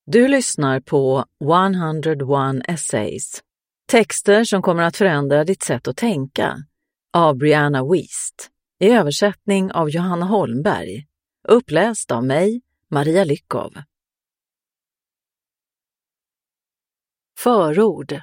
Du lyssnar på 101 Essays. Texter som kommer att förändra ditt sätt att tänka av Brianna Wiest. I översättning av Johanna Holmberg. Uppläst av mig, Maria Lyckov. Förord.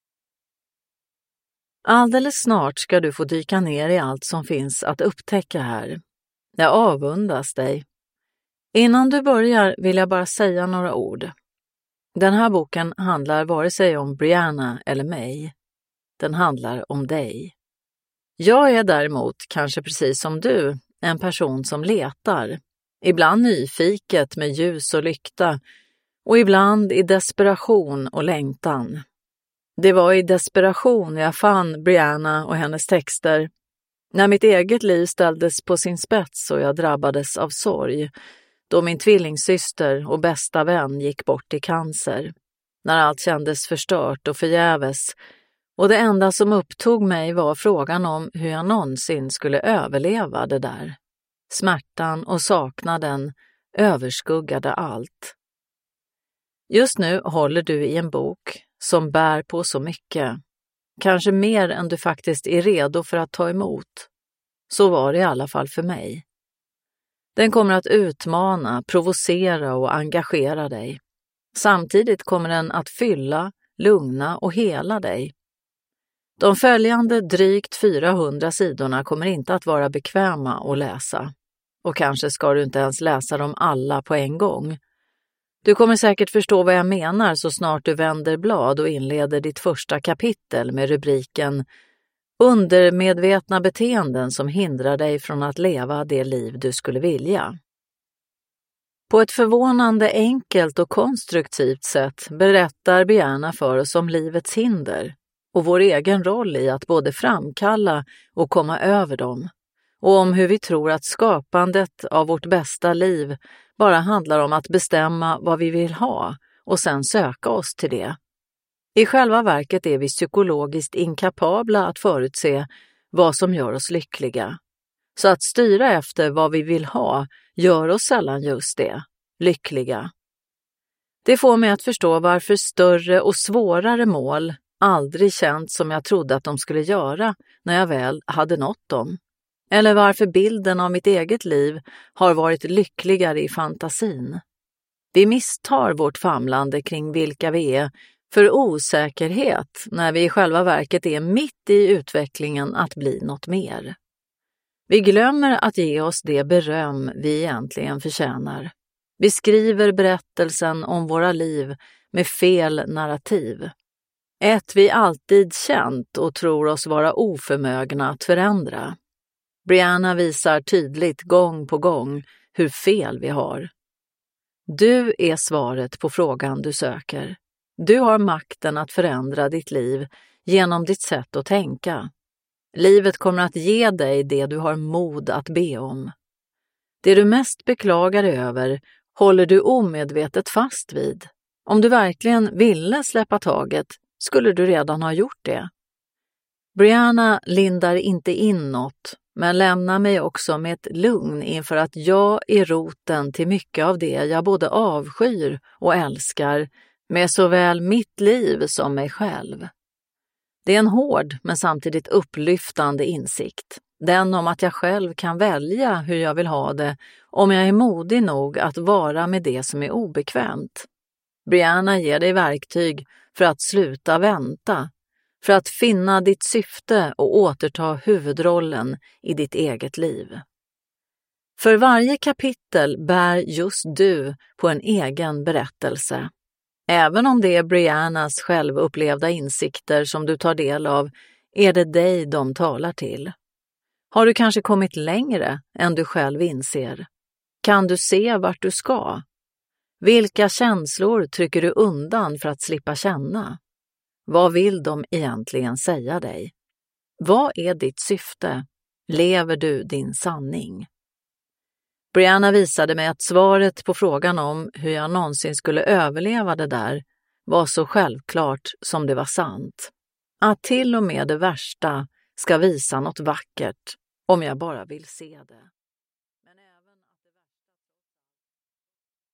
Alldeles snart ska du få dyka ner i allt som finns att upptäcka här. Jag avundas dig. Innan du börjar vill jag bara säga några ord. Den här boken handlar vare sig om Brianna eller mig. Den handlar om dig. Jag är däremot, kanske precis som du, en person som letar. Ibland nyfiket med ljus och lykta och ibland i desperation och längtan. Det var i desperation jag fann Brianna och hennes texter. När mitt eget liv ställdes på sin spets och jag drabbades av sorg, då min tvillingsyster och bästa vän gick bort i cancer. När allt kändes förstört och förgäves och det enda som upptog mig var frågan om hur jag någonsin skulle överleva det där. Smärtan och saknaden överskuggade allt. Just nu håller du i en bok som bär på så mycket. Kanske mer än du faktiskt är redo för att ta emot. Så var det i alla fall för mig. Den kommer att utmana, provocera och engagera dig. Samtidigt kommer den att fylla, lugna och hela dig. De följande drygt 400 sidorna kommer inte att vara bekväma att läsa. Och kanske ska du inte ens läsa dem alla på en gång. Du kommer säkert förstå vad jag menar så snart du vänder blad och inleder ditt första kapitel med rubriken Undermedvetna beteenden som hindrar dig från att leva det liv du skulle vilja. På ett förvånande enkelt och konstruktivt sätt berättar Brianna för oss om livets hinder och vår egen roll i att både framkalla och komma över dem. Och om hur vi tror att skapandet av vårt bästa liv bara handlar om att bestämma vad vi vill ha och sen söka oss till det. I själva verket är vi psykologiskt inkapabla att förutse vad som gör oss lyckliga. Så att styra efter vad vi vill ha gör oss sällan just det, lyckliga. Det får mig att förstå varför större och svårare mål aldrig känts som jag trodde att de skulle göra när jag väl hade nått dem. Eller varför bilden av mitt eget liv har varit lyckligare i fantasin. Vi misstar vårt famlande kring vilka vi är för osäkerhet när vi i själva verket är mitt i utvecklingen att bli något mer. Vi glömmer att ge oss det beröm vi egentligen förtjänar. Vi skriver berättelsen om våra liv med fel narrativ. Ett vi alltid känt och tror oss vara oförmögna att förändra. Brianna visar tydligt gång på gång hur fel vi har. Du är svaret på frågan du söker. Du har makten att förändra ditt liv genom ditt sätt att tänka. Livet kommer att ge dig det du har mod att be om. Det du mest beklagar över håller du omedvetet fast vid. Om du verkligen ville släppa taget skulle du redan ha gjort det. Brianna lindar inte in något, men lämnar mig också med ett lugn inför att jag är roten till mycket av det jag både avskyr och älskar med såväl mitt liv som mig själv. Det är en hård men samtidigt upplyftande insikt. Den om att jag själv kan välja hur jag vill ha det om jag är modig nog att vara med det som är obekvämt. Brianna ger dig verktyg för att sluta vänta, för att finna ditt syfte och återta huvudrollen i ditt eget liv. För varje kapitel bär just du på en egen berättelse. Även om det är Briannas självupplevda insikter som du tar del av, är det dig de talar till. Har du kanske kommit längre än du själv inser? Kan du se vart du ska? Vilka känslor trycker du undan för att slippa känna? Vad vill de egentligen säga dig? Vad är ditt syfte? Lever du din sanning? Brianna visade mig att svaret på frågan om hur jag någonsin skulle överleva det där var så självklart som det var sant. Att till och med det värsta ska visa något vackert om jag bara vill se det.